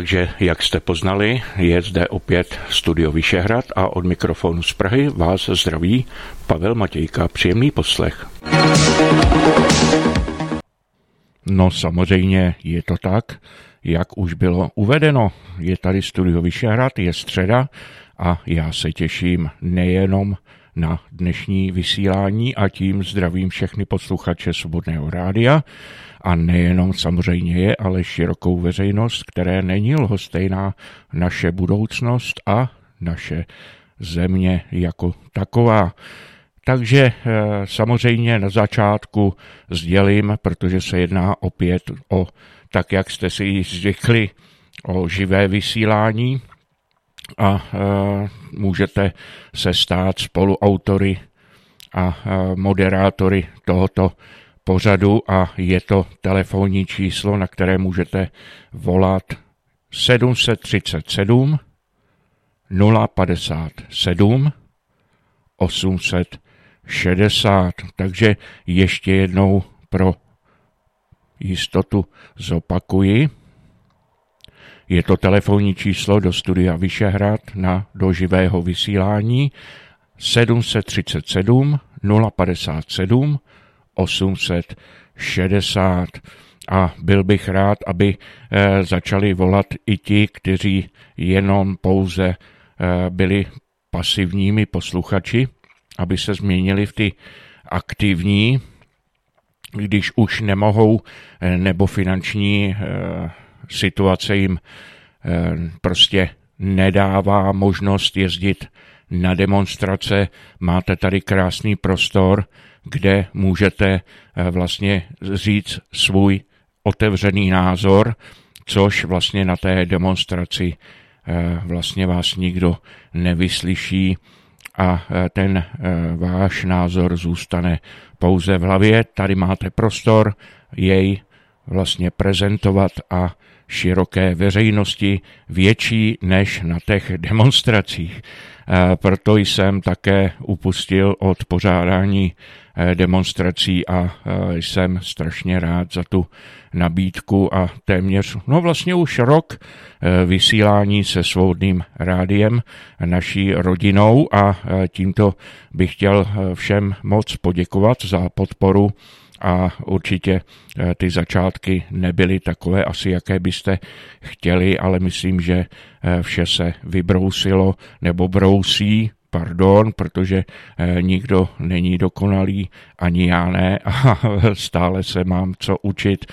Takže, jak jste poznali, je zde opět Studio Vyšehrad a od mikrofonu z Prahy vás zdraví Pavel Matějka. Příjemný poslech. No samozřejmě je to tak, jak už bylo uvedeno. Je tady Studio Vyšehrad, je středa a já se těším nejenom na dnešní vysílání a tím zdravím všechny posluchače Svobodného rádia a nejenom samozřejmě je, ale širokou veřejnost, které není lhostejná naše budoucnost a naše země jako taková. Takže samozřejmě na začátku sdělím, protože se jedná opět o, tak jak jste si ji zvykli, o živé vysílání a můžete se stát spoluautory a moderátory tohoto pořadu a je to telefonní číslo, na které můžete volat 737 057 860. Takže ještě jednou pro jistotu zopakuji. Je to telefonní číslo do Studia Vyšehrad do živého vysílání 737 057 860. A byl bych rád, aby začali volat i ti, kteří jenom pouze byli pasivními posluchači, aby se změnili v ty aktivní, když už nemohou, nebo finanční situace jim prostě nedává možnost jezdit na demonstrace. Máte tady krásný prostor, kde můžete vlastně říct svůj otevřený názor, což vlastně na té demonstraci vlastně vás nikdo nevyslyší a ten váš názor zůstane pouze v hlavě. Tady máte prostor jej vlastně prezentovat a široké veřejnosti větší než na těch demonstracích. Proto jsem také upustil od pořádání demonstrací a jsem strašně rád za tu nabídku a téměř, vlastně už rok vysílání se Svobodným rádiem, naší rodinou a tímto bych chtěl všem moc poděkovat za podporu a určitě ty začátky nebyly takové asi, jaké byste chtěli, ale myslím, že vše se vybrousilo nebo brousí, protože nikdo není dokonalý, ani já ne a stále se mám co učit.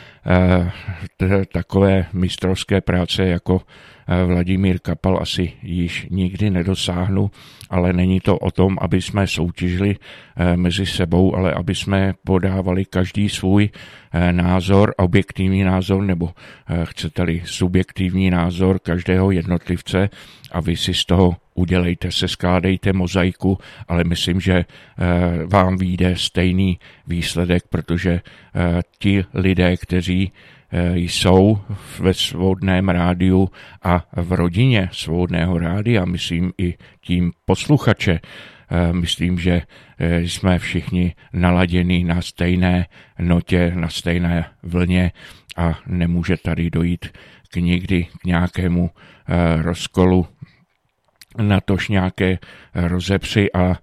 Takové mistrovské práce jako Vladimír Kapal asi již nikdy nedosáhnu, ale není to o tom, aby jsme soutěžili mezi sebou, ale aby jsme podávali každý svůj názor, objektivní názor, nebo chcete-li subjektivní názor každého jednotlivce a vy si z toho udělejte, skládejte mozaiku, ale myslím, že vám vyjde stejný výsledek, protože ti lidé, kteří jsou ve Svobodném rádiu a v rodině Svobodného rádia, myslím i tím posluchače, myslím, že jsme všichni naladěni na stejné notě, na stejné vlně a nemůže tady dojít nikdy k nějakému rozkolu, natož nějaké rozepři a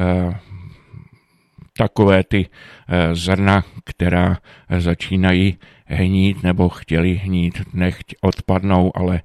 takové ty zrna, která začínají hnít nebo chtěli hnít, nechť odpadnou, ale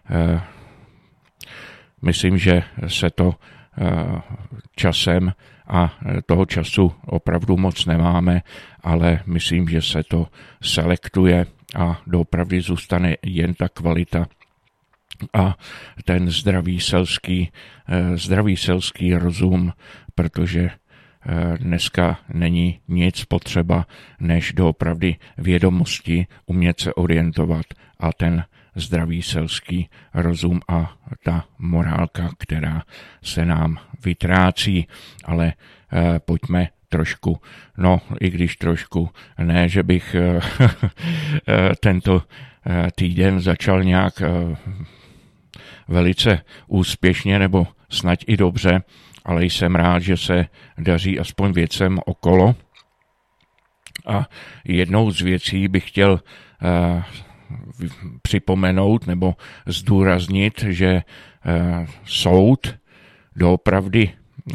myslím, že se to časem a toho času opravdu moc nemáme, ale myslím, že se to selektuje a doopravdy zůstane jen ta kvalita a ten zdravý selský rozum, protože dneska není nic potřeba, než doopravdy vědomosti, umět se orientovat a ten zdravý selský rozum a ta morálka, která se nám vytrácí, ale pojďme trošku, i když trošku, ne, že bych tento týden začal nějak velice úspěšně nebo snad i dobře, ale jsem rád, že se daří aspoň věcem okolo. A jednou z věcí bych chtěl připomenout nebo zdůraznit, že soud doopravdy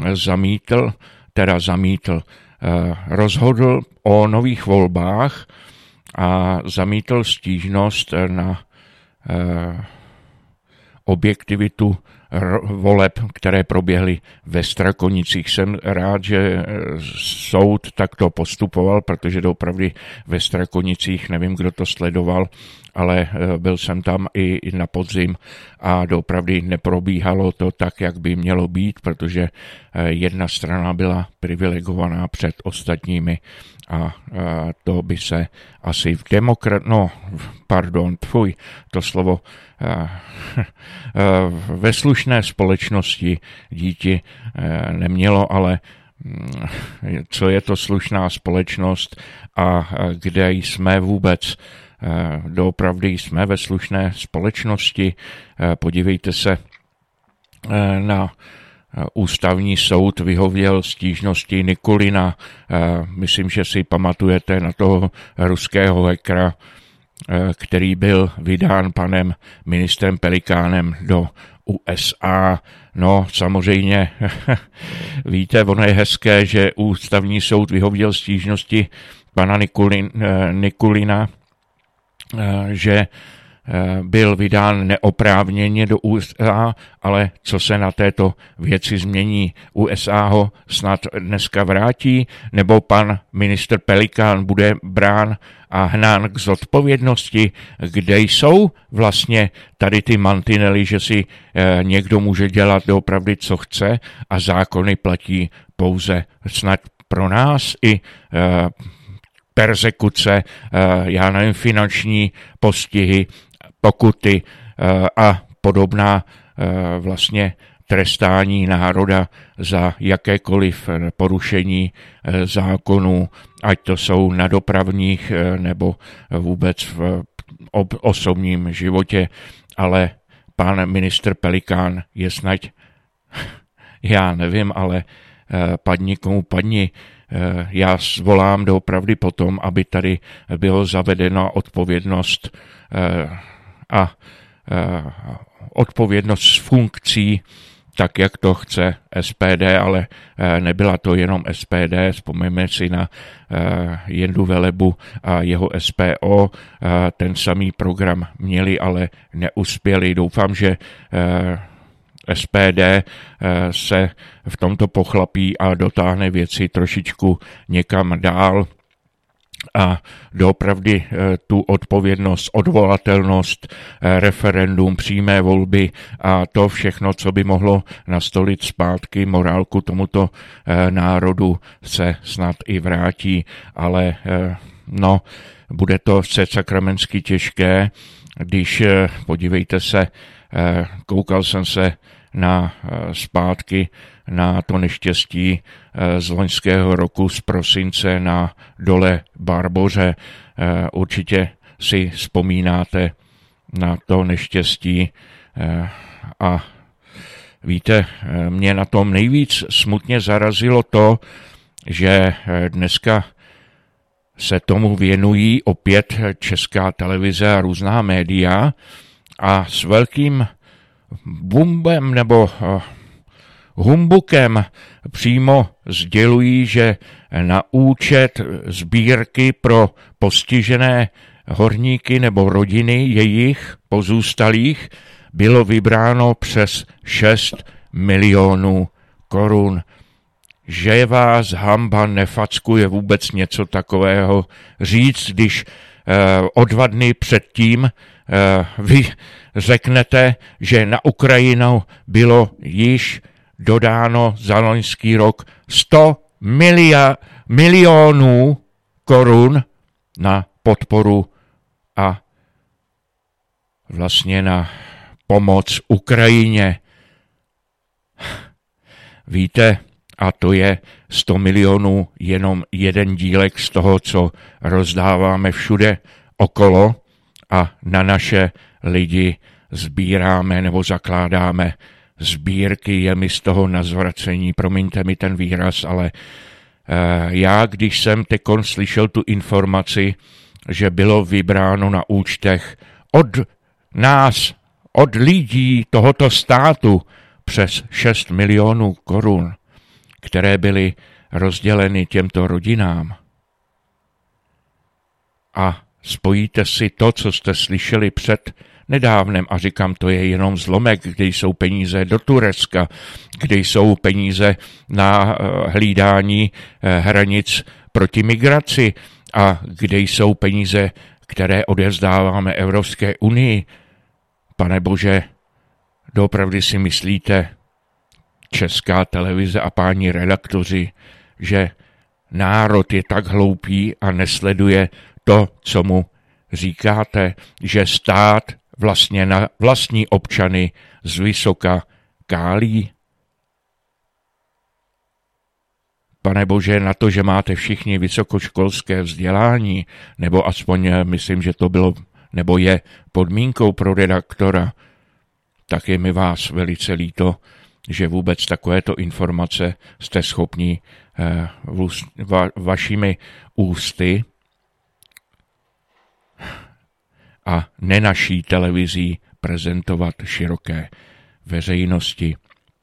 rozhodl o nových volbách a zamítl stížnost na objektivitu voleb, které proběhly ve Strakonicích. Jsem rád, že soud takto postupoval, protože doopravdy ve Strakonicích, nevím, kdo to sledoval, ale byl jsem tam i na podzim a doopravdy neprobíhalo to tak, jak by mělo být, protože jedna strana byla privilegovaná před ostatními a to by se asi ve slušné společnosti díti nemělo, ale co je to slušná společnost a kde jsme vůbec? Doopravdy jsme ve slušné společnosti. Podívejte se na Ústavní soud vyhověl stížnosti Nikulina. Myslím, že si pamatujete na toho ruského hackera, který byl vydán panem ministrem Pelikánem do USA. No, samozřejmě, víte, ono je hezké, že Ústavní soud vyhověl stížnosti pana Nikulina, že byl vydán neoprávněně do USA, ale co se na této věci změní? USA ho snad dneska vrátí, nebo pan ministr Pelikán bude brán a hnán k zodpovědnosti, kde jsou vlastně tady ty mantinely, že si někdo může dělat doopravdy, co chce a zákony platí pouze snad pro nás i perzekuce, já nevím, finanční postihy, pokuty a podobná vlastně trestání národa za jakékoliv porušení zákonů, ať to jsou na dopravních nebo vůbec v osobním životě, ale pan ministr Pelikán je snad, já nevím, ale padni komu padni. Já zvolám doopravdy potom, aby tady bylo zavedena odpovědnost a odpovědnost z funkcí, tak jak to chce SPD, ale nebyla to jenom SPD, vzpomeňme si na Jendu Velebu a jeho SPO, ten samý program měli, ale neuspěli. Doufám, že SPD se v tomto pochlapí a dotáhne věci trošičku někam dál a doopravdy tu odpovědnost, odvolatelnost, referendum, přímé volby a to všechno, co by mohlo nastolit zpátky morálku tomuto národu, se snad i vrátí, ale bude to sakramensky těžké, když, podívejte se, koukal jsem se zpátky na to neštěstí z loňského roku z prosince na dole Barboře. Určitě si vzpomínáte na to neštěstí a víte, mě na tom nejvíc smutně zarazilo to, že dneska se tomu věnují opět Česká televize a různá média a s velkým bumbem nebo humbukem přímo sdělují, že na účet sbírky pro postižené horníky nebo rodiny jejich pozůstalých bylo vybráno přes 6 milionů korun. Že vás hanba nefackuje vůbec něco takového říct, když o 2 dny předtím vy řeknete, že na Ukrajinu bylo již dodáno za loňský rok 100 milionů korun na podporu a vlastně na pomoc Ukrajině. Víte, a to je 100 milionů jenom jeden dílek z toho, co rozdáváme všude okolo a na naše lidi sbíráme nebo zakládáme sbírky. Je mi z toho na zvracení, promiňte mi ten výraz, ale já, když jsem slyšel tu informaci, že bylo vybráno na účtech od nás, od lidí tohoto státu přes 6 milionů korun, které byly rozděleny těmto rodinám. A spojíte si to, co jste slyšeli před nedávnem, a říkám, to je jenom zlomek, kde jsou peníze do Turecka, kde jsou peníze na hlídání hranic proti migraci a kde jsou peníze, které odevzdáváme Evropské unii. Pane Bože, doopravdy si myslíte, Česká televize a páni redaktoři, že národ je tak hloupý a nesleduje to, co mu říkáte, že stát vlastně na vlastní občany z vysoka kálí? Pane Bože, na to, že máte všichni vysokoškolské vzdělání, nebo aspoň myslím, že to bylo, nebo je podmínkou pro redaktora, tak je mi vás velice líto, že vůbec takovéto informace jste schopni vašimi ústy a ne naší televizí prezentovat široké veřejnosti.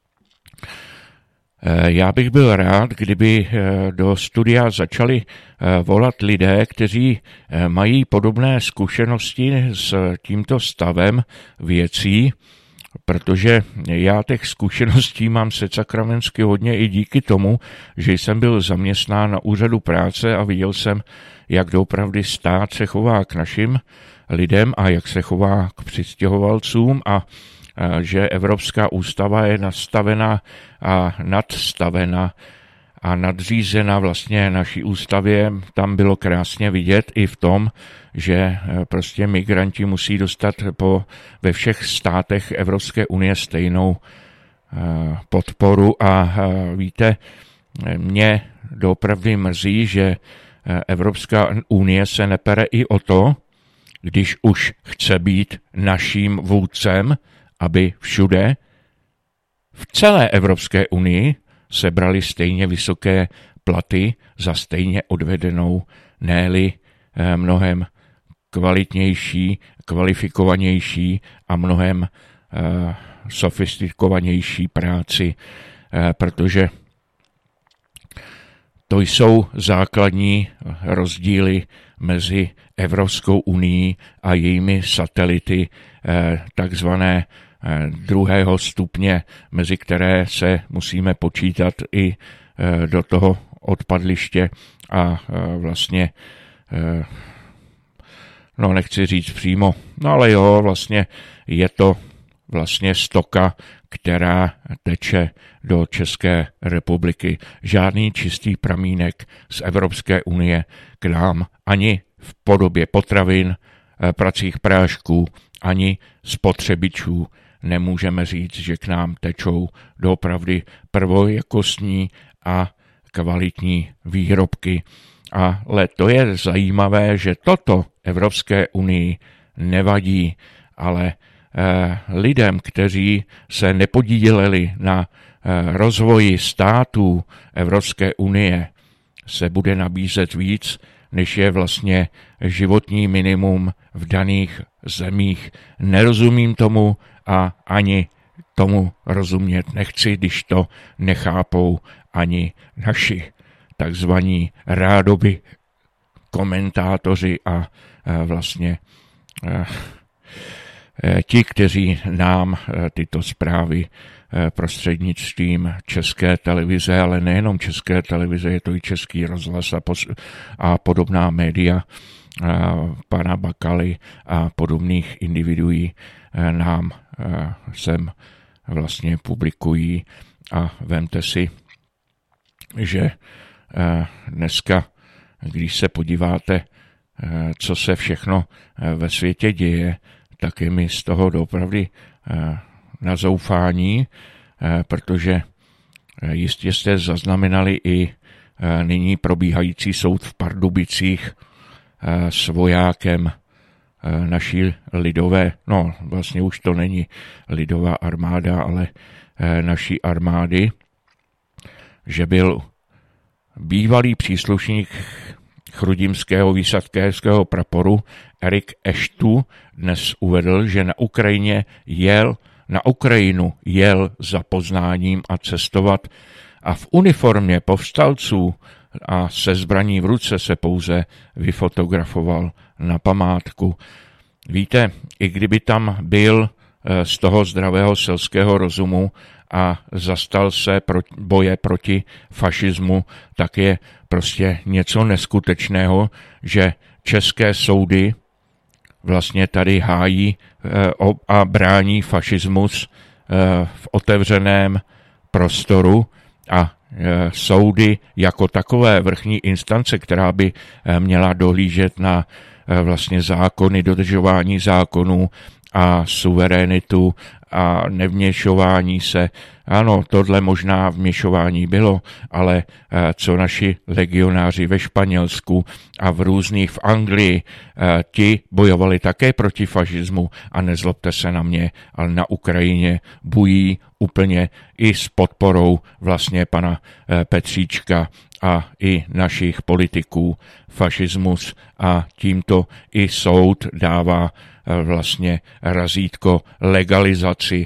Já bych byl rád, kdyby do studia začali volat lidé, kteří mají podobné zkušenosti s tímto stavem věcí, protože já těch zkušeností mám secakramensky hodně i díky tomu, že jsem byl zaměstnán na úřadu práce a viděl jsem, jak doopravdy stát se chová k našim lidem a jak se chová k přistěhovalcům a že Evropská ústava je nastavena a nadstavena a nadřízena vlastně naší ústavě. Tam bylo krásně vidět i v tom, že prostě migranti musí dostat ve všech státech Evropské unie stejnou podporu a víte, mě doopravdy mrzí, že Evropská unie se nepere i o to, když už chce být naším vůdcem, aby všude v celé Evropské unii se brali stejně vysoké platy za stejně odvedenou, ne-li mnohem kvalitnější, kvalifikovanější a mnohem sofistikovanější práci, protože to jsou základní rozdíly mezi Evropskou unií a jejími satelity takzvané druhého stupně, mezi které se musíme počítat i do toho odpadliště a vlastně, no nechci říct přímo, no ale jo, vlastně je to vlastně stoka, která teče do České republiky. Žádný čistý pramínek z Evropské unie k nám ani v podobě potravin, pracích prášků, ani spotřebičů nemůžeme říct, že k nám tečou doopravdy prvojakostní a kvalitní výrobky. Ale to je zajímavé, že toto Evropské unii nevadí, ale lidem, kteří se nepodíleli na rozvoji států Evropské unie, se bude nabízet víc, než je vlastně životní minimum v daných zemích. Nerozumím tomu a ani tomu rozumět nechci, když to nechápou ani naši takzvaní rádoby komentátoři a vlastně ti, kteří nám tyto zprávy prostřednictvím České televize, ale nejenom České televize, je to i Český rozhlas a podobná média pana Bakaly a podobných individuí nám sem vlastně publikují. A vemte si, že dneska, když se podíváte, co se všechno ve světě děje, tak je mi z toho doopravdy na zoufání, protože jistě jste zaznamenali i nyní probíhající soud v Pardubicích s vojákem naší lidové, no vlastně už to není lidová armáda, ale naší armády, že byl bývalý příslušník chrudimského výsadkéřského praporu Erik Eštu dnes uvedl, že na Ukrajinu jel za poznáním a cestovat a v uniformě povstalců a se zbraní v ruce se pouze vyfotografoval na památku. Víte, i kdyby tam byl z toho zdravého selského rozumu a zastal se boje proti fašismu, tak je prostě něco neskutečného, že české soudy vlastně tady hájí a brání fašismus v otevřeném prostoru a soudy jako takové vrchní instance, která by měla dohlížet na vlastně zákony, dodržování zákonů a suverénitu a nevměšování se. Ano, tohle možná vměšování bylo, ale co naši legionáři ve Španělsku a v Anglii, ti bojovali také proti fašismu a nezlobte se na mě, ale na Ukrajině bují úplně i s podporou vlastně pana Petříčka a i našich politiků fašismus a tímto i soud dává vlastně razítko legalizaci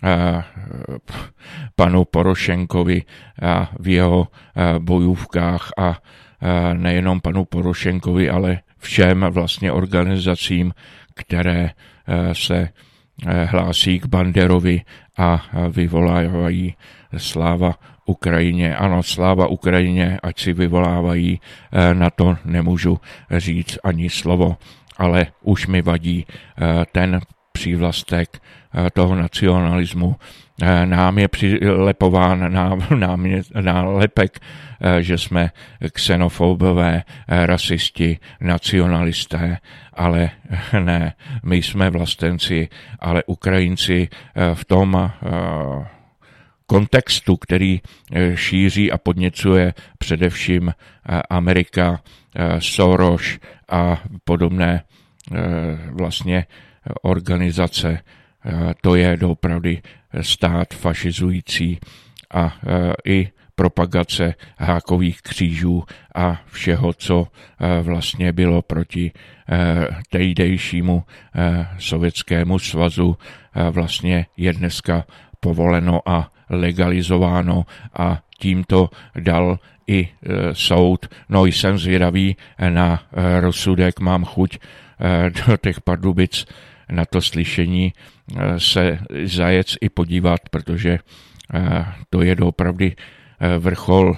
panu Porošenkovi a v jeho bojůvkách a nejenom panu Porošenkovi, ale všem vlastně organizacím, které se hlásí k Banderovi a vyvolávají sláva Ukrajině. Ano, sláva Ukrajině, ať si vyvolávají, na to nemůžu říct ani slovo, ale už mi vadí ten přívlastek toho nacionalismu. Nám je přilepován nálepek, že jsme xenofobové, rasisti, nacionalisté, ale ne, my jsme vlastenci, ale Ukrajinci v tom kontextu, který šíří a podněcuje především Amerika, Soros a podobné vlastně organizace. To je doopravdy stát fašizující a i propagace hákových křížů a všeho, co vlastně bylo proti tehdejšímu Sovětskému svazu, vlastně je dneska povoleno a legalizováno a tímto dal i soud. No, jsem zvědavý na rozsudek, mám chuť do těch Pardubic na to slyšení se zajet i podívat, protože to je doopravdy vrchol.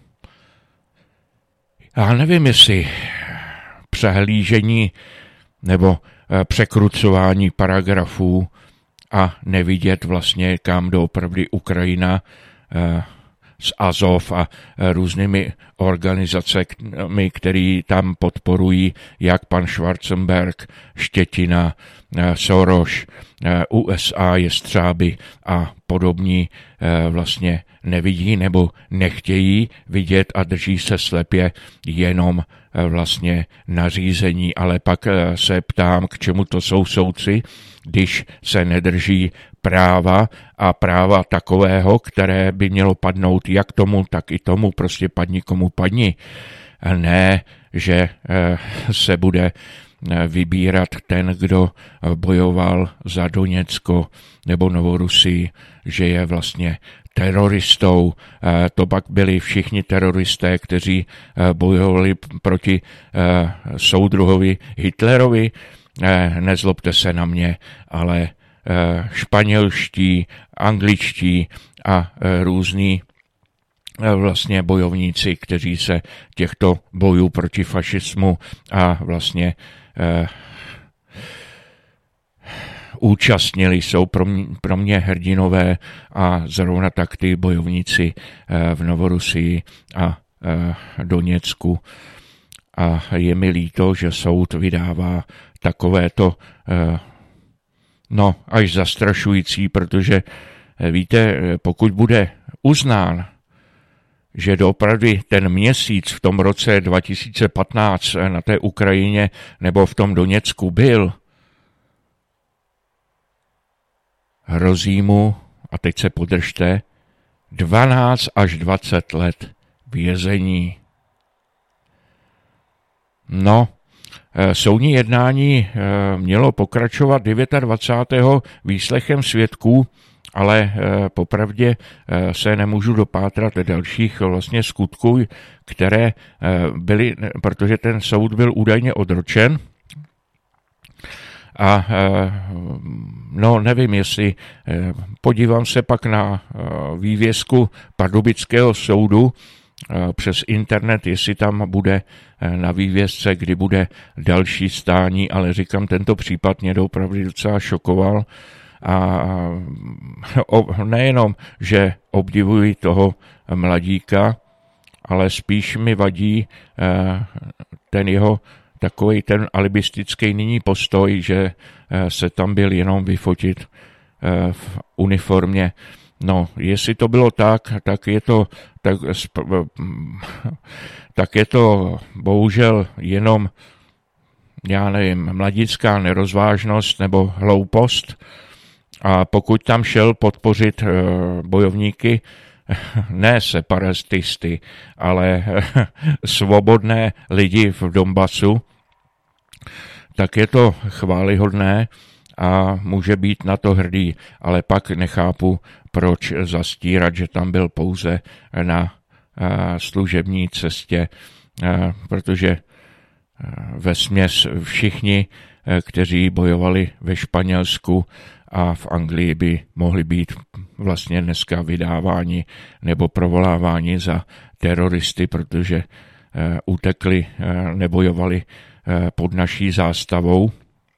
Já nevím, jestli přehlížení nebo překrucování paragrafů a nevidět vlastně, kam doopravdy Ukrajina s Azov a různými organizacemi, který tam podporují, jak pan Schwarzenberg, Štětina, Soros, USA, Jestřáby a podobní vlastně nevidí nebo nechtějí vidět a drží se slepě jenom vlastně nařízení, ale pak se ptám, k čemu to jsou soudci, když se nedrží práva a práva takového, které by mělo padnout jak tomu, tak i tomu, prostě padni komu padni. Ne, že se bude vybírat ten, kdo bojoval za Doněcko nebo Novorusii, že je vlastně teroristou. To pak byli všichni teroristé, kteří bojovali proti soudruhovi Hitlerovi. Nezlobte se na mě, ale španělští, angličtí a různí vlastně bojovníci, kteří se těchto bojů proti fašismu a vlastně účastnili, jsou pro mě hrdinové a zrovna tak ty bojovníci v Novorusii a Doněcku. A je mi líto, že soud vydává takovéto až zastrašující, protože víte, pokud bude uznán, že doopravdy ten měsíc v tom roce 2015 na té Ukrajině nebo v tom Doněcku byl, hrozí mu, a teď se podržte, 12 až 20 let vězení. No, soudní jednání mělo pokračovat 29. výslechem svědků, ale popravdě se nemůžu dopátrat dalších vlastně skutků, které byly, protože ten soud byl údajně odročen. A no nevím, jestli podívám se pak na vývězku Pardubického soudu přes internet, jestli tam bude na vývězce, kdy bude další stání, ale říkám, tento případ mě opravdu docela šokoval a nejenom, že obdivuji toho mladíka, ale spíš mi vadí ten jeho takový ten alibistický nyní postoj, že se tam byl jenom vyfotit v uniformě. No, jestli to bylo tak je to bohužel jenom, já nevím, mladická nerozvážnost nebo hloupost. A pokud tam šel podpořit bojovníky, ne separatisty, ale svobodné lidi v Donbasu, tak je to chvályhodné a může být na to hrdý, ale pak nechápu, proč zastírat, že tam byl pouze na služební cestě, protože vesměs všichni, kteří bojovali ve Španělsku a v Anglii, by mohli být vlastně dneska vydáváni nebo provoláváni za teroristy, protože utekli, nebojovali pod naší zástavou,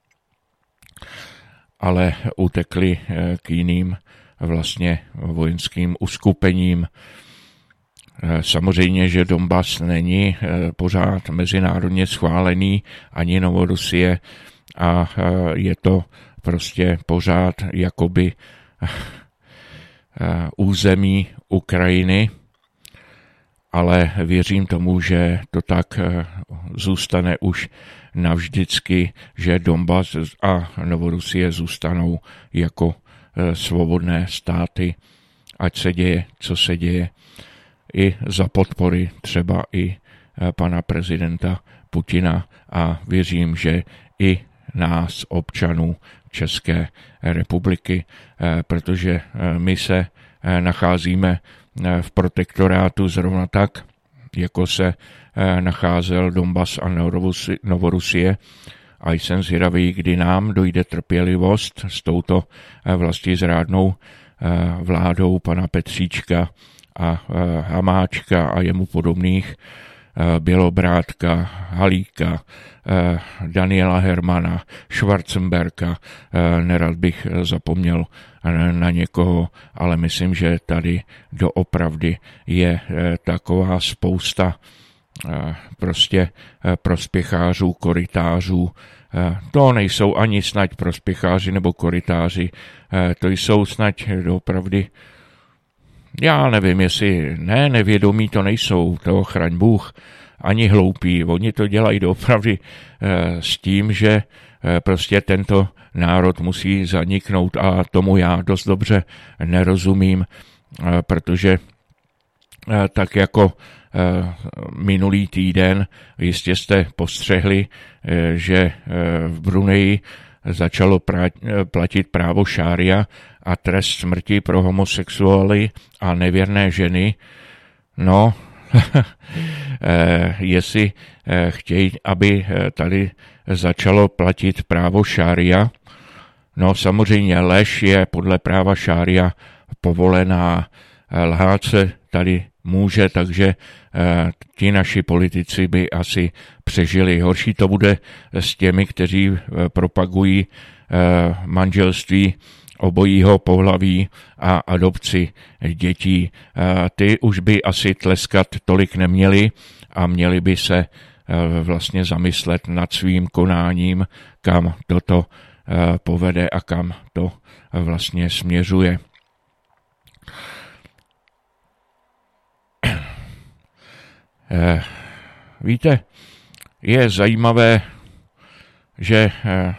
ale utekli k jiným vlastně vojenským uskupením. Samozřejmě, že Donbas není pořád mezinárodně schválený ani Novorussie a je to prostě pořád jakoby území Ukrajiny, ale věřím tomu, že to tak zůstane už navždycky, že Donbas a Novorussie zůstanou jako svobodné státy, ať se děje, co se děje, i za podpory třeba i pana prezidenta Putina, a věřím, že i nás, občanů České republiky, protože my se nacházíme v protektorátu zrovna tak, jako se nacházel Donbas a Novorussie, a jsem zvědavý, kdy nám dojde trpělivost s touto vlastizrádnou vládou pana Petříčka a Hamáčka a jemu podobných, Bělobrádka, Halíka, Daniela Hermana, Schwarzenberga, nerad bych zapomněl na někoho, ale myslím, že tady doopravdy je taková spousta prostě prospěchářů, korytářů. To nejsou ani snad prospěcháři nebo korytáři, to jsou snad doopravdy, já nevím, jestli nevědomí to nejsou, toho chraň Bůh, ani hloupí. Oni to dělají doopravdy s tím, že prostě tento národ musí zaniknout, a tomu já dost dobře nerozumím, protože tak jako minulý týden jistě jste postřehli, že v Bruneji začalo platit právo šária a trest smrti pro homosexuály a nevěrné ženy. No, jestli chtějí, aby tady začalo platit právo šária, no samozřejmě lež je podle práva šária povolená, lhát se tady může, takže ti naši politici by asi přežili. Horší to bude s těmi, kteří propagují manželství obojího pohlaví a adopci dětí. Ty už by asi tleskat tolik neměli a měli by se vlastně zamyslet nad svým konáním, kam toto povede a kam to vlastně směřuje. Víte, je zajímavé, že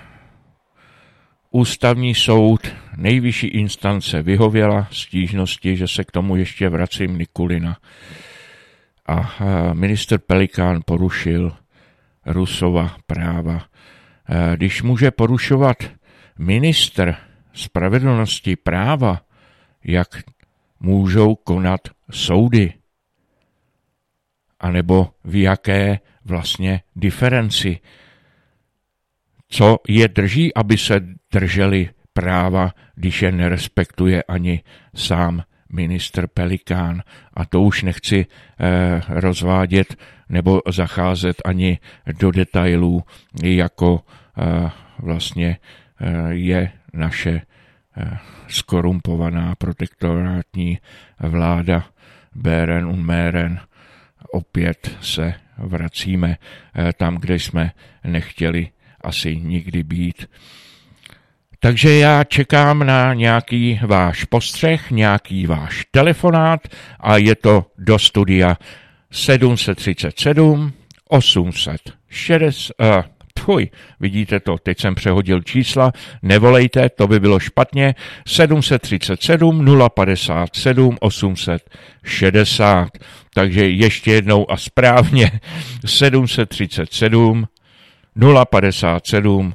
Ústavní soud nejvyšší instance vyhověla stížnosti, že se k tomu ještě vracím, Nikulina. A ministr Pelikán porušil Rusova práva. Když může porušovat ministr spravedlnosti práva, jak můžou konat soudy? A nebo v jaké vlastně diferenci? Co je drží, aby se drželi práva, když je nerespektuje ani sám ministr Pelikán? A to už nechci rozvádět nebo zacházet ani do detailů, jako vlastně je naše skorumpovaná protektorátní vláda Bären und Mähren. Opět se vracíme tam, kde jsme nechtěli asi nikdy být. Takže já čekám na nějaký váš postřeh, nějaký váš telefonát a je to do studia 737 860. Vidíte to, teď jsem přehodil čísla, nevolejte, to by bylo špatně. 737 057 860. Takže ještě jednou a správně 737 057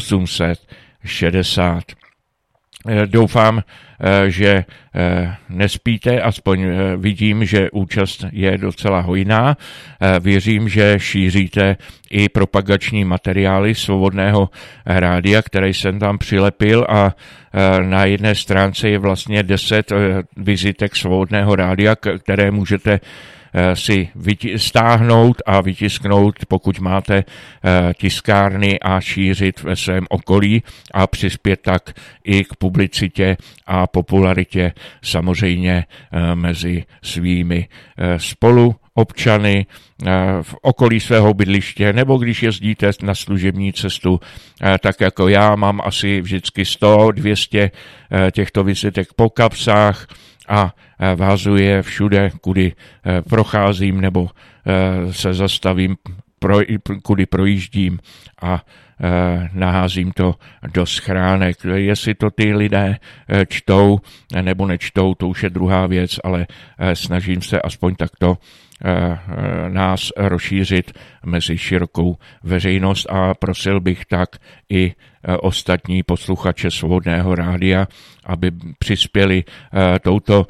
860. Doufám, že nespíte, aspoň vidím, že účast je docela hojná. Věřím, že šíříte i propagační materiály Svobodného rádia, které jsem tam přilepil, a na jedné stránce je vlastně 10 vizitek Svobodného rádia, které můžete si stáhnout a vytisknout, pokud máte tiskárny, a šířit ve svém okolí a přispět tak i k publicitě a popularitě samozřejmě mezi svými spoluobčany v okolí svého bydliště, nebo když jezdíte na služební cestu, tak jako já mám asi vždycky 100-200 těchto vizitek po kapsách a vázuje všude, kudy procházím nebo se zastavím, kudy projíždím, a naházím to do schránek. Jestli to ty lidé čtou nebo nečtou, to už je druhá věc, ale snažím se aspoň takto nás rozšířit mezi širokou veřejnost a prosil bych tak i ostatní posluchače Svobodného rádia, aby přispěli touto,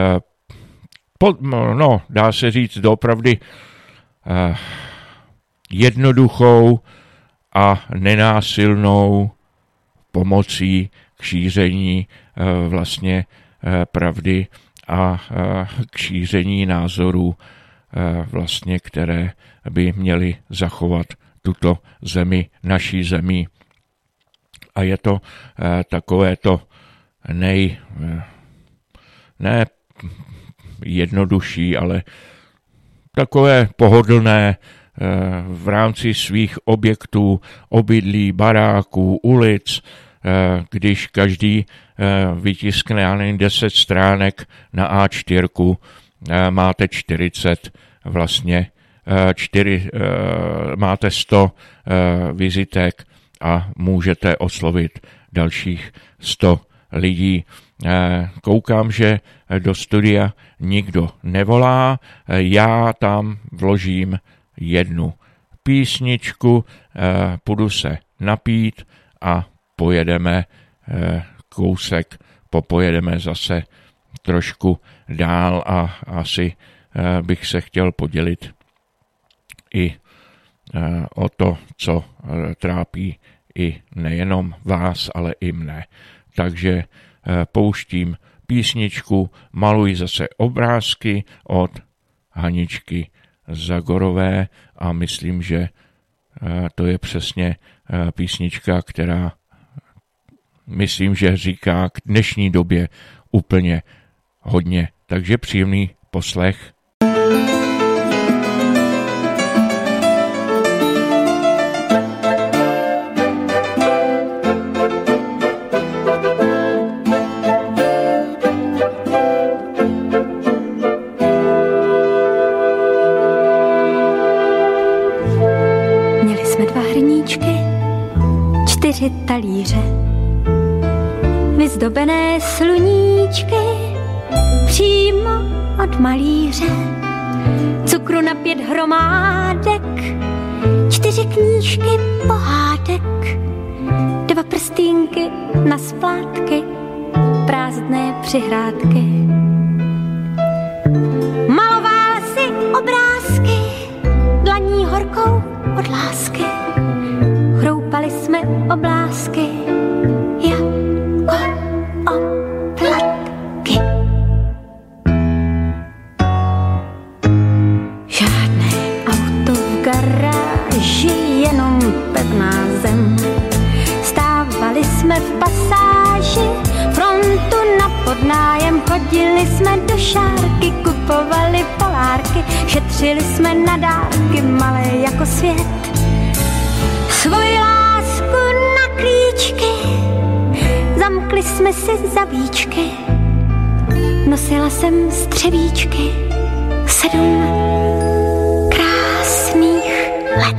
dá se říct, doopravdy jednoduchou a nenásilnou pomocí k šíření vlastně pravdy a k šíření názorů, vlastně, které by měly zachovat tuto zemi, naší zemi. A je to takové to ne jednodušší, ale takové pohodlné v rámci svých objektů, obydlí, baráků, ulic, když každý vytiskne 10 stránek na A4, máte 40 vlastně, máte 100 vizitek a můžete oslovit dalších 100 lidí. Koukám, že do studia nikdo nevolá, já tam vložím jednu písničku, půjdu se napít a pojedeme kousek, popojedeme zase trošku dál a asi bych se chtěl podělit i o to, co trápí i nejenom vás, ale i mne. Takže pouštím písničku Maluj zase obrázky od Haničky Zagorové a myslím, že to je přesně písnička, která myslím, že říká k dnešní době úplně hodně. Takže příjemný poslech. Měli jsme 2 hrníčky, 4 talíře, vyzdobené sluníčky přímo od malíře, cukru na 5 hromádek, 4 4 knížky pohádek, 2 prstýnky na splátky, prázdné přihrádky. Maloval si obrázky, dlaní horkou od lásky. Chroupali jsme oblásky, jako oplatky. Žádné auto v garáži, jenom pevná zem. Stávali jsme v pasáži, frontu na podnájem. Chodili jsme do šárky, kupovali polárky. Šetřili jsme na dárky, malé jako svět. Svoji lásku na klíčky, zamkli jsme si zavíčky. Nosila jsem střevíčky 7 krásných let.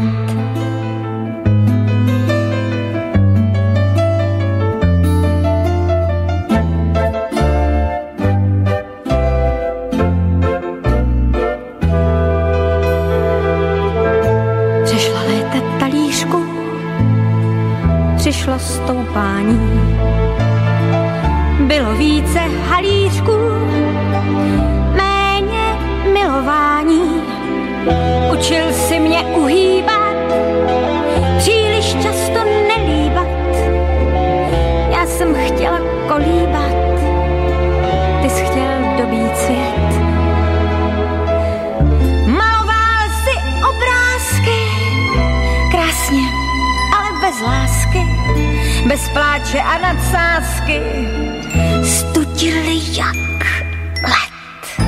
Přešla léta talířku, přišlo stoupání. Bylo více halířků, méně milování. Učil si mě uhýbat, příliš často nelíbat. Já jsem chtěla kolíbat, ty jsi chtěl dobít svět. Maloval si obrázky, krásně, ale bez lásky, bez pláče a nadsázky. Studili jak let.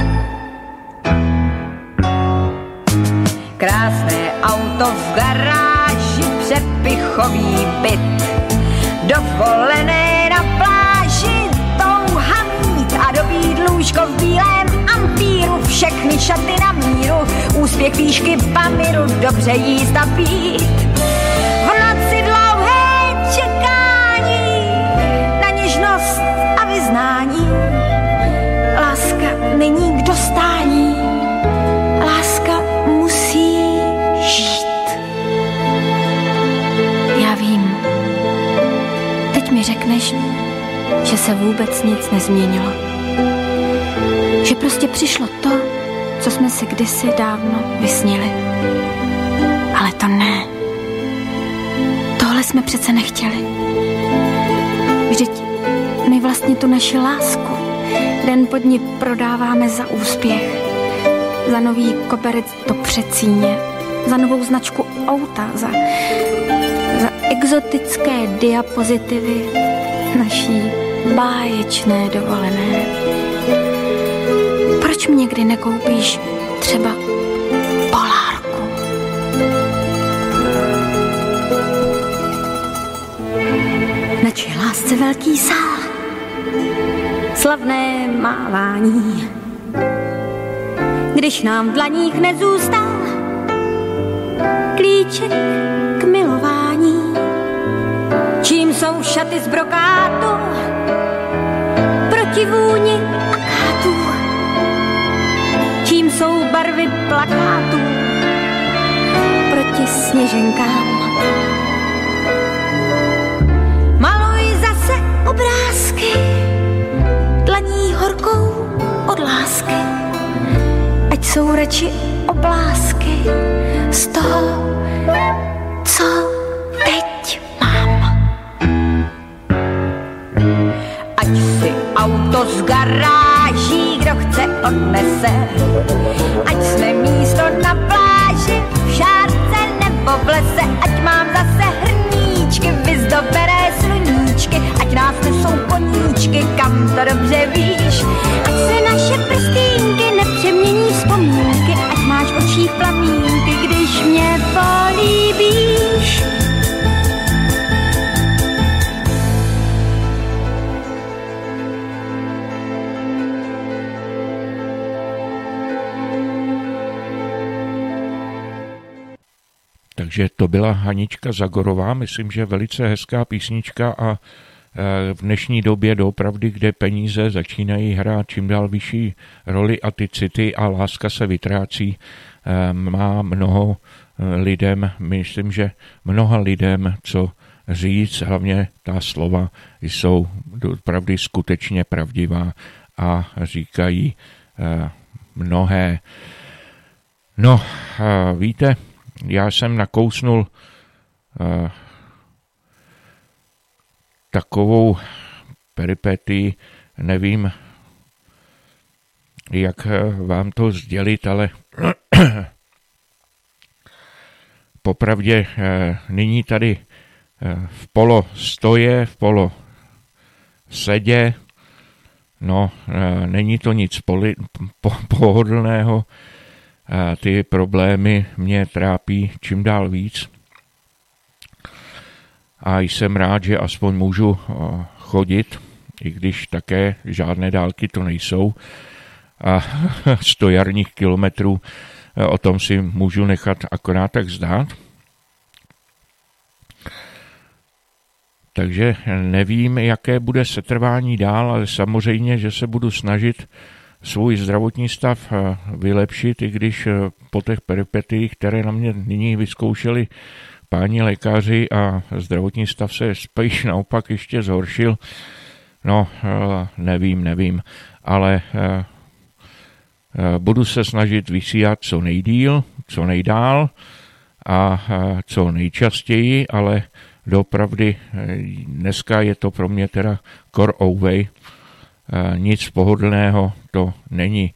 Krásné auto v garáži, přepichový byt, dovolené na pláži, touha mít a dobít lůžko v bílém ampíru, všechny šaty na míru, úspěch výšky Pamiru, dobře jíst a pít. V noci dlouhé čekání na něžnost a vyznání. Láska není k dostání, láska musí žít. Já vím, teď mi řekneš, že se vůbec nic nezměnilo. Že prostě přišlo to, co jsme si kdysi dávno vysnili. Ale to ne. Tohle jsme přece nechtěli. Vždyť my vlastně tu naši lásku den po dni prodáváme za úspěch. Za nový koberec do Přecíně, za novou značku auta, za exotické diapozitivy naší báječné dovolené. Proč mi někdy nekoupíš třeba polárku? Nači lásce velký sál, slavné mávání. Když nám v dlaních nezůstal klíček k milování. Čím jsou šaty z brokátu proti vůni akátů? Čím jsou barvy plakátů proti sněženkám? Maluj zase obrázky dlaní horkou od lásky. Ať jsou radši oblásky z toho, co teď mám. Ať si auto z garáží kdo chce odnese, ať jsme místo na pláži, v šárce nebo v lese, ať mám zase hrníčky, vyzdobené sluníčky, ať nás nesou koníčky, kam to dobře víš. Ať se naše prstínky nepřemění vzpomínky, ať máš v očích plamínky, když mě políbíš. Takže to byla Hanička Zagorová, myslím, že velice hezká písnička a v dnešní době doopravdy, kde peníze začínají hrát čím dál vyšší roli a ty city a láska se vytrácí, má mnoho lidem, myslím, že mnoha lidem, co říct, hlavně ta slova jsou opravdu skutečně pravdivá a říkají mnohé. No, víte, já jsem nakousnul takovou peripetii, nevím, jak vám to sdělit, ale popravdě nyní tady v polostoje, v polosedě, no, není to nic pohodlného, ty problémy mě trápí čím dál víc a jsem rád, že aspoň můžu chodit, i když také žádné dálky to nejsou a 100 jarních kilometrů, o tom si můžu nechat akorát tak zdát. Takže nevím, jaké bude setrvání dál, ale samozřejmě, že se budu snažit svůj zdravotní stav vylepšit, i když po těch peripetiích, které na mě nyní vyzkoušeli páni lékaři a zdravotní stav se spíš naopak ještě zhoršil. No, nevím, ale budu se snažit vysílat co nejdýl, co nejdál a co nejčastěji, ale doopravdy dneska je to pro mě teda kor ouvej. Nic pohodlného to není.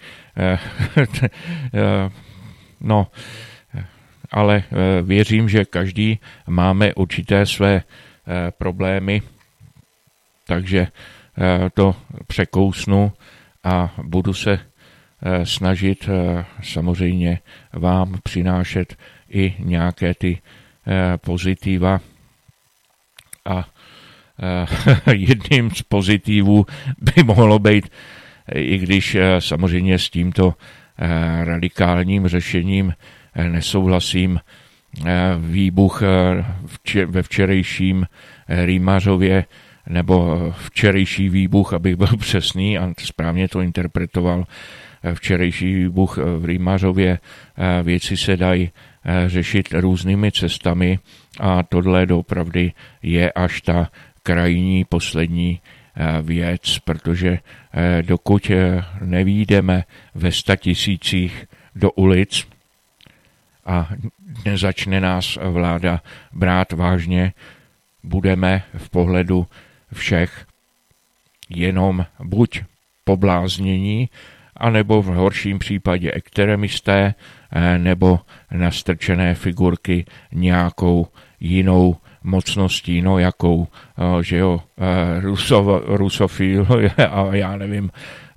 No, ale věřím, že každý máme určité své problémy, takže to překousnu a budu se snažit samozřejmě vám přinášet i nějaké ty pozitiva a jedním z pozitivů by mohlo být, i když samozřejmě s tímto radikálním řešením nesouhlasím, výbuch ve včerejším Rýmařově, nebo včerejší výbuch, abych byl přesný a správně to interpretoval, včerejší výbuch v Rýmařově, věci se dají řešit různými cestami a tohle doopravdy je až ta krajní poslední věc, protože dokud nevyjdeme ve 100 000 do ulic a nezačne nás vláda brát vážně, budeme v pohledu všech jenom buď pobláznění, anebo v horším případě extremisté, nebo nastrčené figurky nějakou jinou mocností, no jakou, že jo, rusofil a já nevím,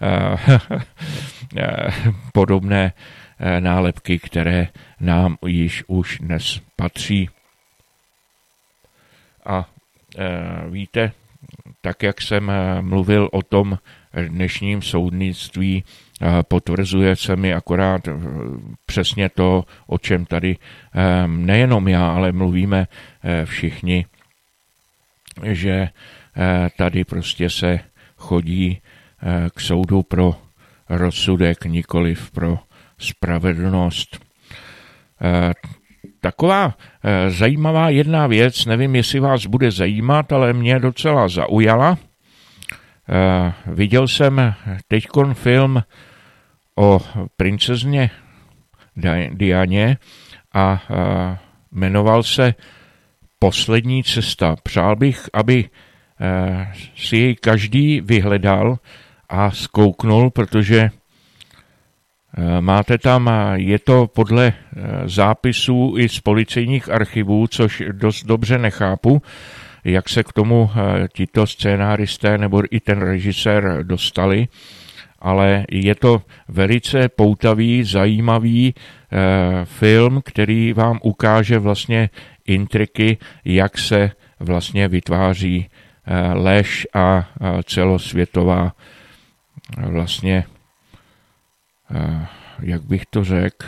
podobné nálepky, které nám již už dnes patří. A víte, tak jak jsem mluvil o tom dnešním soudnictví, potvrzuje se mi akorát přesně to, o čem tady nejenom já, ale mluvíme všichni, že tady prostě se chodí k soudu pro rozsudek, nikoliv pro spravedlnost. Taková zajímavá jedna věc, nevím, jestli vás bude zajímat, ale mě docela zaujala. Viděl jsem teďkon film o princezně Dianě a jmenoval se Poslední cesta. Přál bych, aby si jej každý vyhledal a zkouknul, protože máte tam, je to podle zápisů i z policejních archivů, což dost dobře nechápu, jak se k tomu tito scénáristé nebo i ten režisér dostali, ale je to velice poutavý, zajímavý film, který vám ukáže vlastně intriky, jak se vlastně vytváří lež a celosvětová vlastně, jak bych to řekl,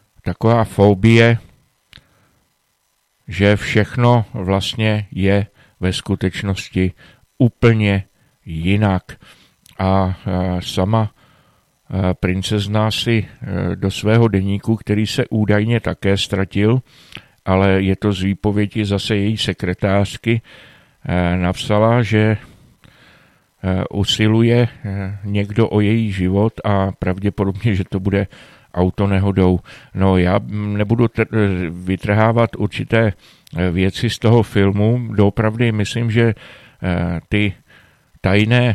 taková fobie, že všechno vlastně je ve skutečnosti úplně jinak. A sama princezna si do svého deníku, který se údajně také ztratil, ale je to z výpovědi zase její sekretářky, napsala, že usiluje někdo o její život a pravděpodobně, že to bude autonehodou. No já nebudu vytrhávat určité věci z toho filmu. Doopravdy myslím, že ty tajné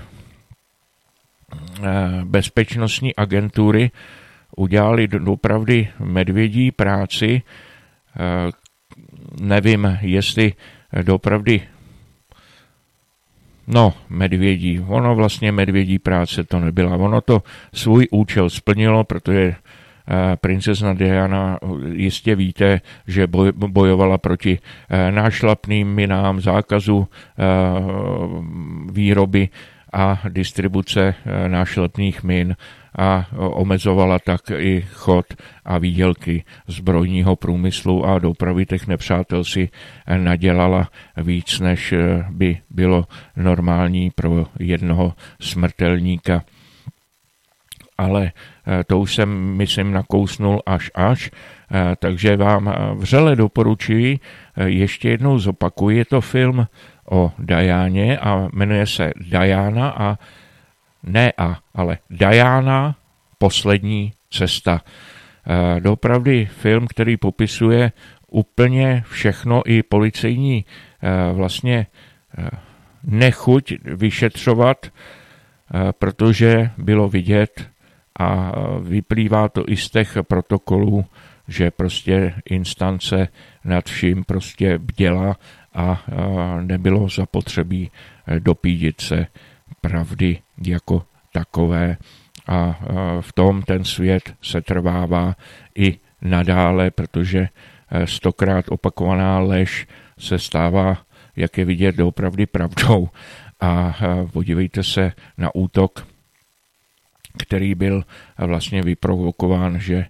bezpečnostní agentury udělali doopravdy medvědí práci. Nevím, jestli doopravdy medvědí. Ono vlastně medvědí práce to nebyla. Ono to svůj účel splnilo, protože princezna Diana, jistě víte, že bojovala proti nášlapným minám, zákazu výroby a distribuce nášlepných min a omezovala tak i chod a výdělky zbrojního průmyslu a dopravy těch nepřátel si nadělala víc, než by bylo normální pro jednoho smrtelníka. Ale to už jsem, myslím, nakousnul až, takže vám vřele doporučuji, ještě jednou zopakuji, je to film o Dianě a jmenuje se Diana ale Diana poslední cesta. Doopravdy film, který popisuje úplně všechno i policejní vlastně nechuť vyšetřovat, protože bylo vidět a vyplývá to i z těch protokolů, že prostě instance nad vším prostě bděla a nebylo zapotřebí dopídit se pravdy jako takové. A v tom ten svět se trvává i nadále, protože 100krát opakovaná lež se stává, jak je vidět, doopravdy pravdou. A podívejte se na útok, který byl vlastně vyprovokován, že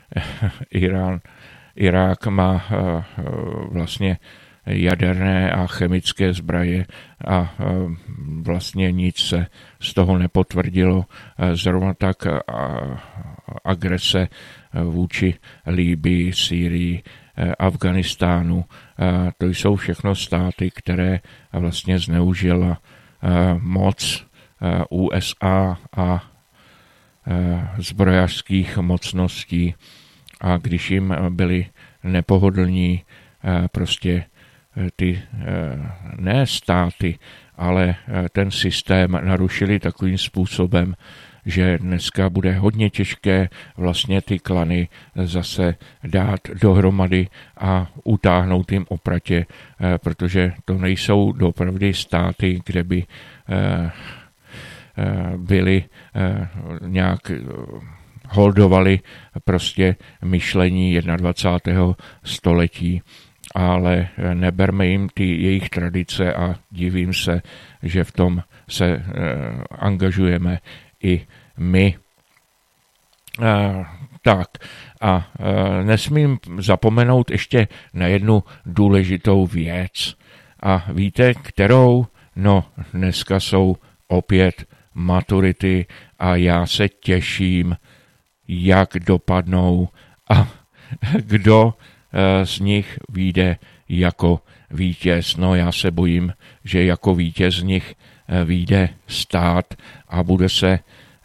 Irák má vlastně jaderné a chemické zbraně a vlastně nic se z toho nepotvrdilo. Zrovna tak agrese vůči Libyi, Sýrii, Afganistánu. To jsou všechno státy, které vlastně zneužila moc USA a zbrojařských mocností a když jim byli nepohodlní prostě ty ne státy, ale ten systém narušili takovým způsobem, že dneska bude hodně těžké vlastně ty klany zase dát dohromady a utáhnout jim opratě, protože to nejsou doopravdy státy, kde by byli nějak holdovali prostě myšlení 21. století, ale neberme jim ty jejich tradice a divím se, že v tom se angažujeme i my. Tak a nesmím zapomenout ještě na jednu důležitou věc. A víte, kterou? No, dneska jsou opět maturity a já se těším, jak dopadnou a kdo z nich vyjde jako vítěz. No já se bojím, že jako vítěz z nich vyjde stát a bude se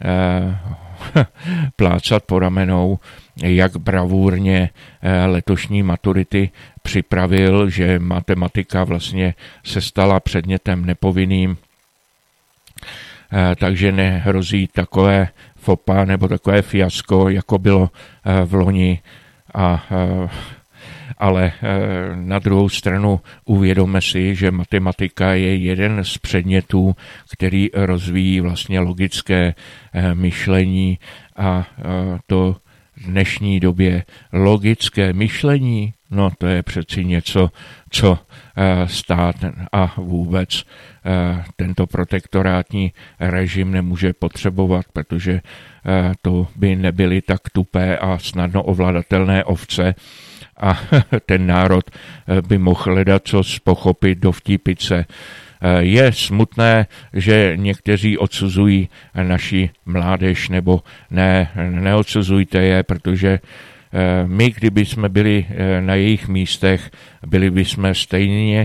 plácat po ramenou, jak bravurně letošní maturity připravil, že matematika vlastně se stala předmětem nepovinným, takže nehrozí takové fopa nebo takové fiasko, jako bylo v loni. Ale na druhou stranu uvědomme si, že matematika je jeden z předmětů, který rozvíjí vlastně logické myšlení a to v dnešní době logické myšlení, no to je přeci něco, co stát a vůbec tento protektorátní režim nemůže potřebovat, protože to by nebyly tak tupé a snadno ovladatelné ovce a ten národ by mohl lecos pochopit, dovtípit se. Je smutné, že někteří odsuzují naši mládež, nebo neodsuzujte je, protože my, kdyby jsme byli na jejich místech, byli bychom stejně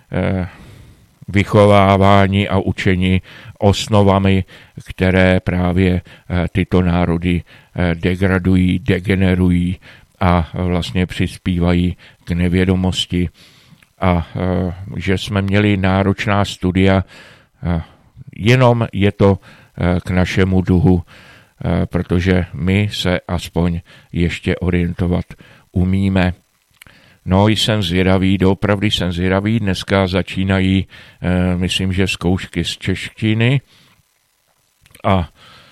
vychováváni a učeni osnovami, které právě tyto národy degradují, degenerují a vlastně přispívají k nevědomosti. A že jsme měli náročná studia, jenom je to k našemu duhu, protože my se aspoň ještě orientovat umíme. No, jsem zvědavý, doopravdy jsem zvědavý, dneska začínají, myslím, že zkoušky z češtiny a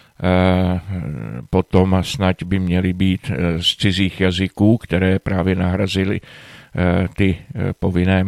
potom snad by měly být z cizích jazyků, které právě nahrazily ty povinné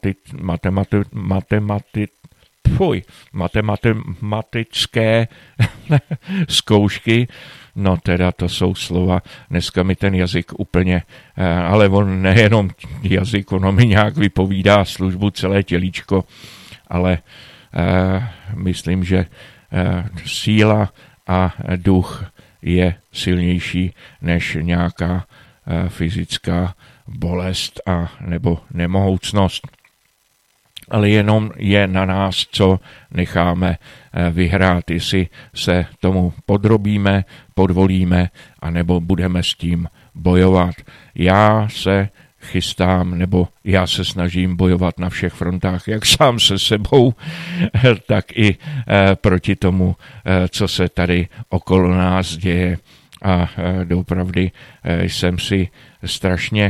matematické zkoušky. No teda to jsou slova, dneska mi ten jazyk úplně, ale on nejenom jazyk, ono mi nějak vypovídá službu celé tělíčko, ale myslím, že síla a duch je silnější než nějaká fyzická bolest a nebo nemohoucnost. Ale jenom je na nás, co necháme vyhrát, jestli se tomu podrobíme, podvolíme, anebo budeme s tím bojovat. Já se chystám, nebo já se snažím bojovat na všech frontách, jak sám se sebou, tak i proti tomu, co se tady okolo nás děje. A doopravdy jsem si strašně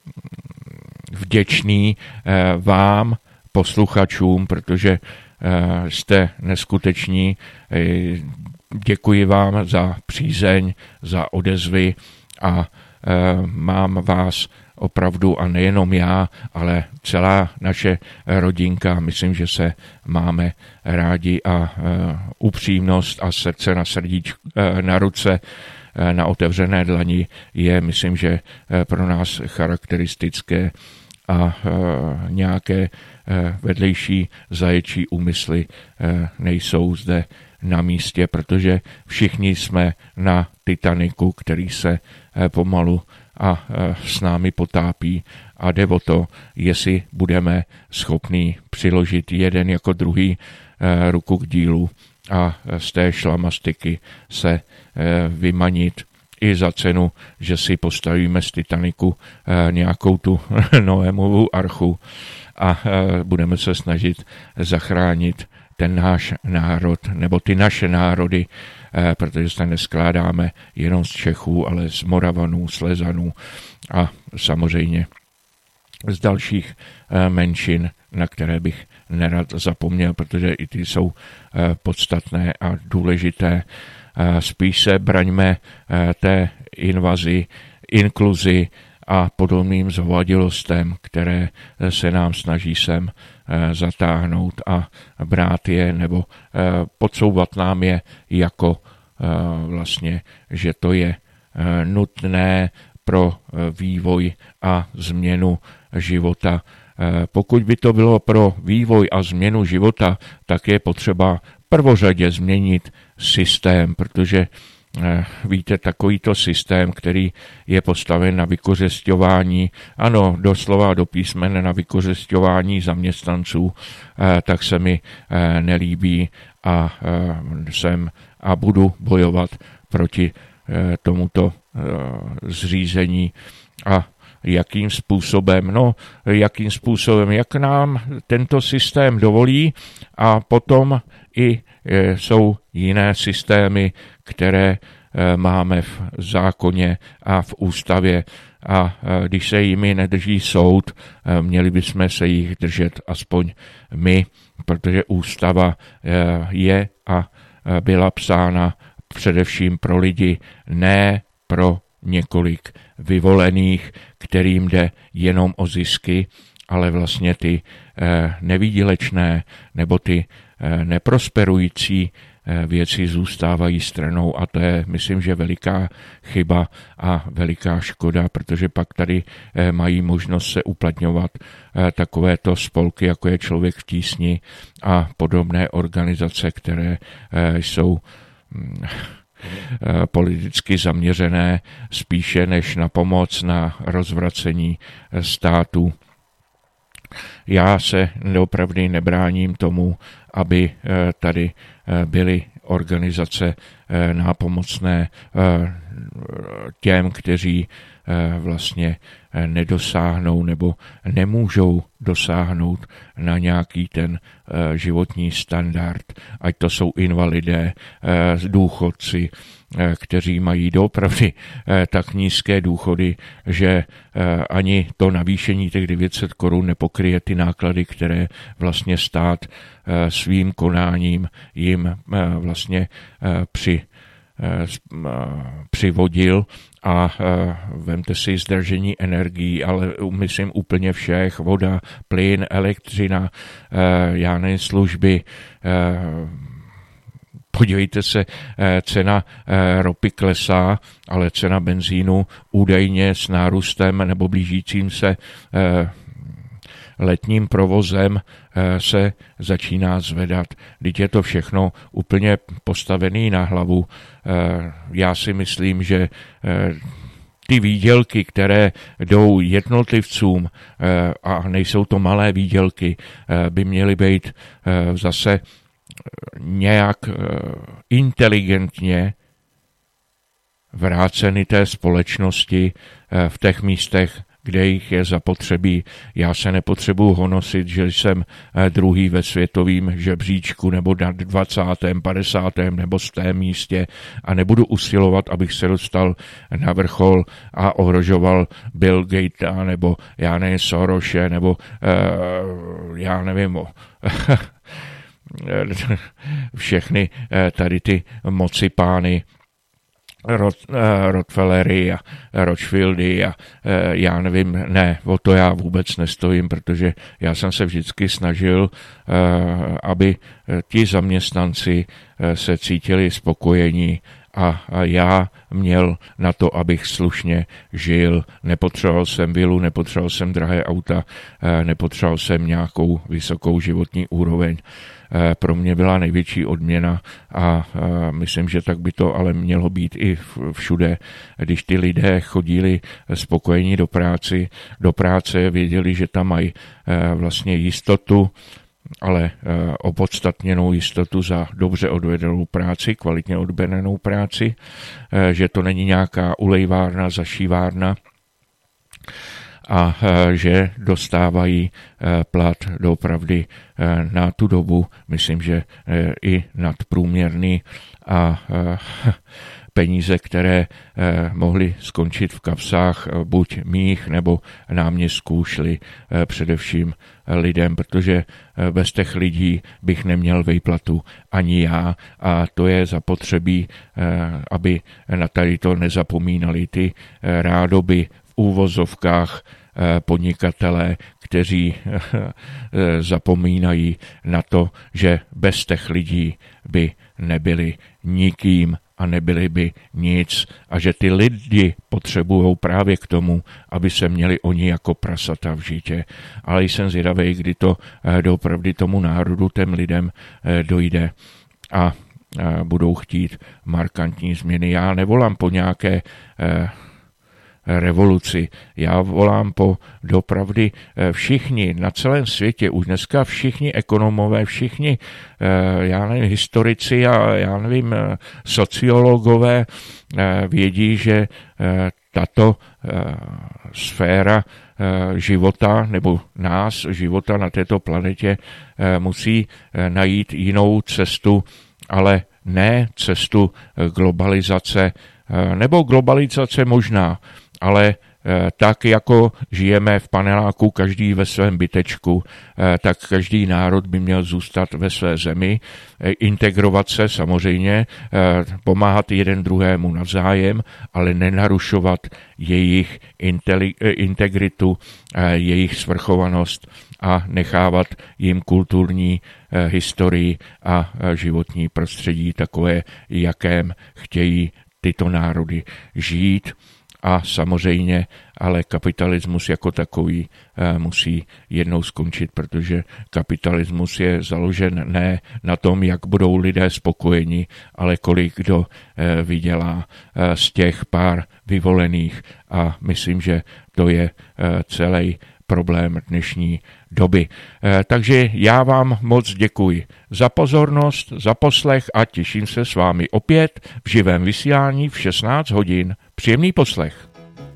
vděčný vám, posluchačům, protože jste neskuteční. Děkuji vám za přízeň, za odezvy a mám vás opravdu, a nejenom já, ale celá naše rodinka, myslím, že se máme rádi a upřímnost a srdce na srdíčku, na ruce, na otevřené dlani je, myslím, že pro nás charakteristické a nějaké vedlejší zaječí úmysly nejsou zde na místě, protože všichni jsme na Titaniku, který se pomalu a s námi potápí a jde o to, jestli budeme schopní přiložit jeden jako druhý ruku k dílu a z té šlamastiky se vymanit i za cenu, že si postavíme z Titaniku nějakou tu Noémovu archu a budeme se snažit zachránit ten náš národ, nebo ty naše národy, protože se neskládáme jenom z Čechů, ale z Moravanů, Slezanů a samozřejmě z dalších menšin, na které bych nerad zapomněl, protože i ty jsou podstatné a důležité. Spíš se braňme té invazi, inkluzi a podobným zhovadilostem, které se nám snaží sem zatáhnout a brát je nebo podsouvat nám je jako vlastně, že to je nutné pro vývoj a změnu života. Pokud by to bylo pro vývoj a změnu života, tak je potřeba prvořadě změnit systém, protože víte, takovýto systém, který je postaven na vykořisťování, ano, doslova do písmene na vykořisťování zaměstnanců, tak se mi nelíbí a jsem a budu bojovat proti tomuto zřízení. A jakým způsobem, jak nám tento systém dovolí, a potom i jsou jiné systémy, které máme v zákoně a v ústavě, a když se jimi nedrží soud, měli bychom se jich držet aspoň my, protože ústava je a byla psána především pro lidi, ne pro několik vyvolených, kterým jde jenom o zisky, ale vlastně ty nevýdělečné nebo ty neprosperující věci zůstávají stranou a to je, myslím, že veliká chyba a veliká škoda, protože pak tady mají možnost se uplatňovat takovéto spolky, jako je Člověk v tísni a podobné organizace, které jsou politicky zaměřené spíše než na pomoc, na rozvracení státu. Já se doopravdy nebráním tomu, aby tady byly organizace nápomocné těm, kteří vlastně nedosáhnou nebo nemůžou dosáhnout na nějaký ten životní standard, ať to jsou invalidé, důchodci, kteří mají doopravdy tak nízké důchody, že ani to navýšení těch 900 korun nepokryje ty náklady, které vlastně stát svým konáním jim vlastně přivodil a vemte si zdržení energií, ale myslím úplně všech, voda, plyn, elektřina, služby, podívejte se, cena ropy klesá, ale cena benzínu údajně s nárůstem nebo blížícím se letním provozem se začíná zvedat. Vždyť je to všechno úplně postavený na hlavu. Já si myslím, že ty výdělky, které jdou jednotlivcům, a nejsou to malé výdělky, by měly být zase nějak inteligentně vráceny té společnosti v těch místech, kde jich je zapotřebí. Já se nepotřebuji honosit, že jsem druhý ve světovém žebříčku nebo na 20., 50. nebo 100. místě a nebudu usilovat, abych se dostal na vrchol a ohrožoval Bill Gatesa nebo Sorose nebo všechny tady ty mocipány, Rockefellery a Rothschildy a o to já vůbec nestojím, protože já jsem se vždycky snažil, aby ti zaměstnanci se cítili spokojení a já měl na to, abych slušně žil. Nepotřeboval jsem vilu, nepotřeboval jsem drahé auta, nepotřeboval jsem nějakou vysokou životní úroveň. Pro mě byla největší odměna a myslím, že tak by to ale mělo být i všude. Když ty lidé chodili spokojení do práce, věděli, že tam mají vlastně jistotu, ale opodstatněnou jistotu za dobře odvedenou práci, kvalitně odvedenou práci, že to není nějaká ulejvárna, zašívárna a že dostávají plat doopravdy na tu dobu, myslím, že i nadprůměrný a peníze, které mohly skončit v kapsách buď mých nebo náměstků, šly především lidem, protože bez těch lidí bych neměl výplatu ani já a to je zapotřebí, aby na tady to nezapomínali ty rádoby v úvozovkách podnikatelé, kteří zapomínají na to, že bez těch lidí by nebyli nikým a nebyli by nic a že ty lidi potřebují právě k tomu, aby se měli oni jako prasata v žitě. Ale jsem zvědavý, kdy to doopravdy tomu národu, těm lidem dojde a budou chtít markantní změny. Já nevolám po nějaké revoluci. Já volám po doopravdy všichni na celém světě, už dneska všichni ekonomové, všichni historici a sociologové vědí, že tato sféra života nebo nás, života na této planetě musí najít jinou cestu, ale ne cestu globalizace, nebo globalizace možná, ale tak jako žijeme v paneláku každý ve svém bytečku, tak každý národ by měl zůstat ve své zemi, integrovat se samozřejmě, pomáhat jeden druhému navzájem, ale nenarušovat jejich integritu, jejich svrchovanost a nechávat jim kulturní historii a životní prostředí takové, jakém chtějí tyto národy žít. A samozřejmě, ale kapitalismus jako takový musí jednou skončit, protože kapitalismus je založen ne na tom, jak budou lidé spokojeni, ale kolik kdo vydělá z těch pár vyvolených. A myslím, že to je celý problém dnešní doby. Takže já vám moc děkuji za pozornost, za poslech a těším se s vámi opět v živém vysílání v 16 hodin. Příjemný poslech.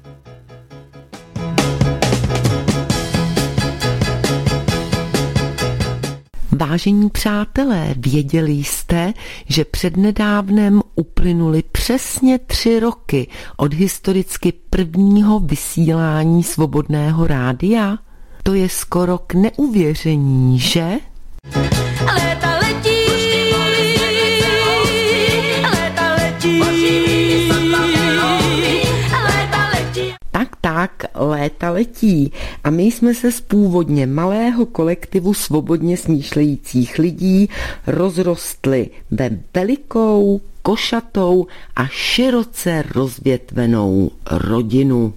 Vážení přátelé, věděli jste, že přednedávnem uplynuly přesně 3 roky od historicky prvního vysílání Svobodného rádia? To je skoro k neuvěření, že? Léta letí, léta letí, léta letí. Tak, léta letí a my jsme se z původně malého kolektivu svobodně smýšlejících lidí rozrostli ve velikou, košatou a široce rozvětvenou rodinu.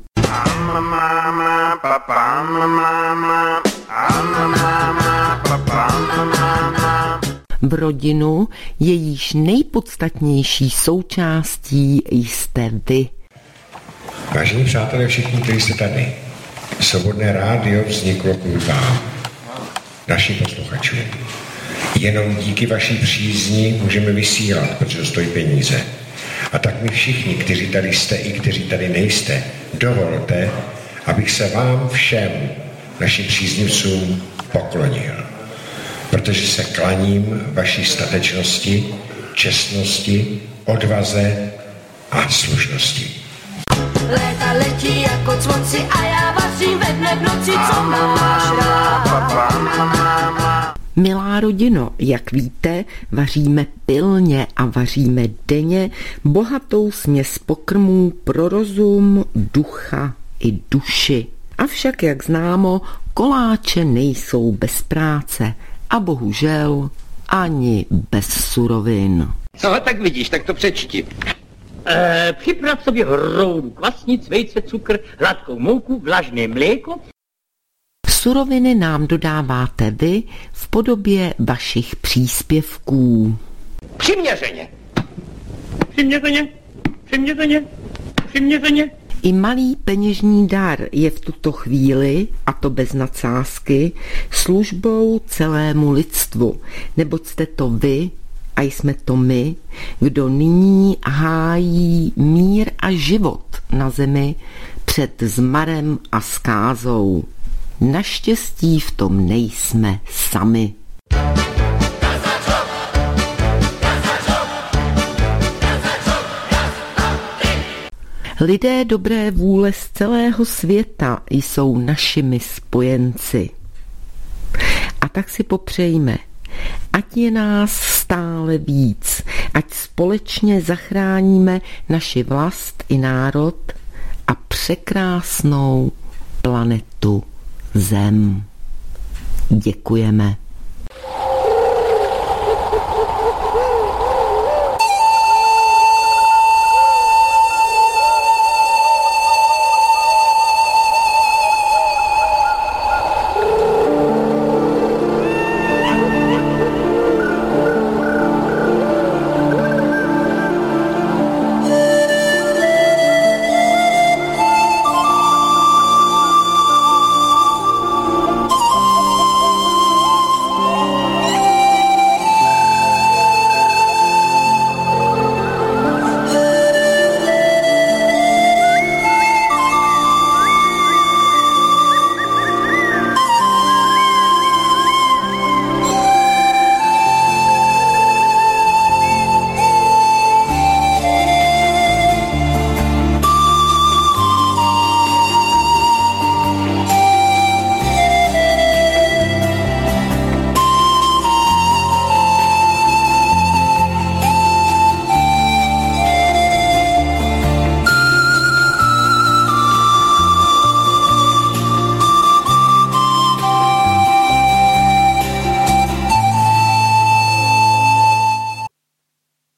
V rodinu, jejíž nejpodstatnější součástí jste vy. Vážení přátelé, všichni, kteří jste tady, Svobodné rádio vzniklo kvůli vám, našim posluchačům. Jenom díky vaší přízni můžeme vysílat, protože to stojí peníze. A tak my všichni, kteří tady jste i kteří tady nejste, dovolte, abych se vám všem, našim příznivcům, poklonil. Protože se klaním vaší statečnosti, čestnosti, odvaze a slušnosti. Léta letí jako cvoci a já vařím ve dne v noci, co máš rád. Milá rodino, jak víte, vaříme pilně a vaříme denně bohatou směs pokrmů pro rozum, ducha i duši. Avšak, jak známo, koláče nejsou bez práce a bohužel ani bez surovin. No, tak vidíš, tak to přečti. Připrav sobě hroudu kvasnic, vejce, cukr, hladkou mouku, vlažné mléko. Suroviny nám dodáváte vy v podobě vašich příspěvků. Přiměřeně. Přiměřeně. Přiměřeně. Přiměřeně. I malý peněžní dar je v tuto chvíli, a to bez nadsázky, službou celému lidstvu, neboť jste to vy a jsme to my, kdo nyní hájí mír a život na zemi před zmarem a zkázou. Naštěstí v tom nejsme sami. Lidé dobré vůle z celého světa jsou našimi spojenci. A tak si popřejme, ať je nás stále víc, ať společně zachráníme naši vlast i národ a překrásnou planetu Zem. Děkujeme.